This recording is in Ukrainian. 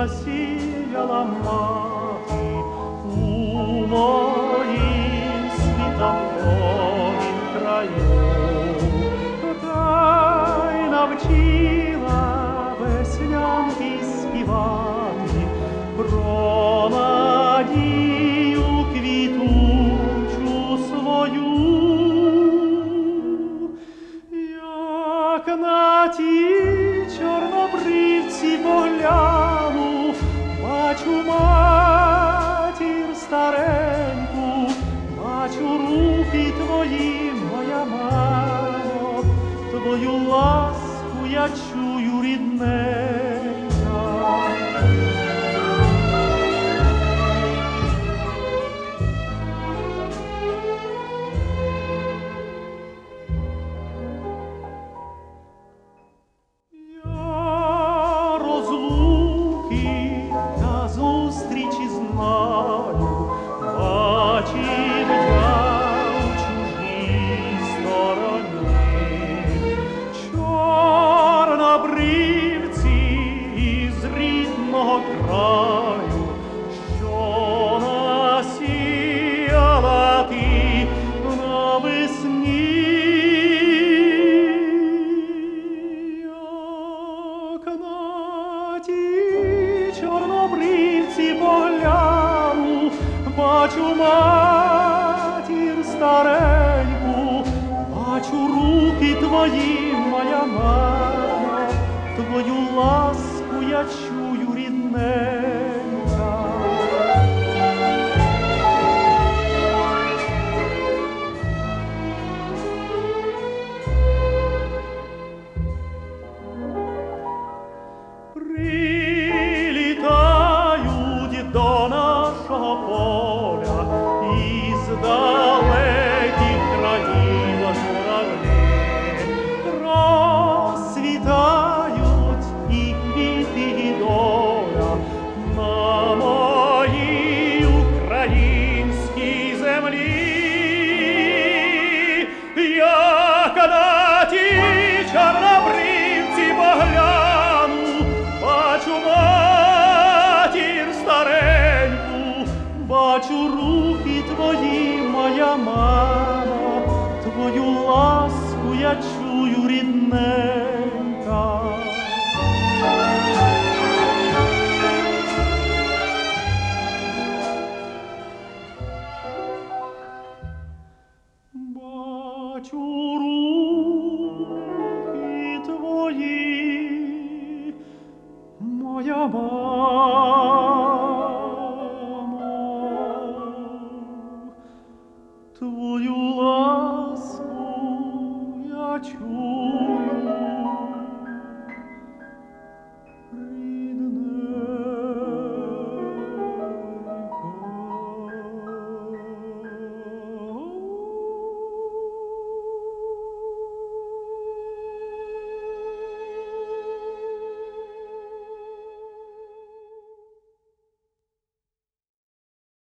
засіяла мати у моїм світанковім краю, та й навчила веснянки співати про надію квітучу свою. Як на ті чорнобривці погляну, бачу матір стареньку, бачу руки твої, моя мамо, твою ласку я чую, рідненька. Зустрічі знаю, бачив я у чужій стороні, чорнобривці із рідного краю, що насіяла ти навесні. Як на ті чорнобривці погляну, бачу матір стареньку, бачу руки твої, моя мама, твою ласку я чую, рідненька. Прилітають до нашого поля із далеких країв журавлі, розцвітають і квіти, і доля на моїй українській землі. Як на ті чорнобривці погляну, бачу матір стареньку, бачу руки твої, моя мамо, твою ласку я чую, рідненька. Бачу руки твої, моя мамо, твою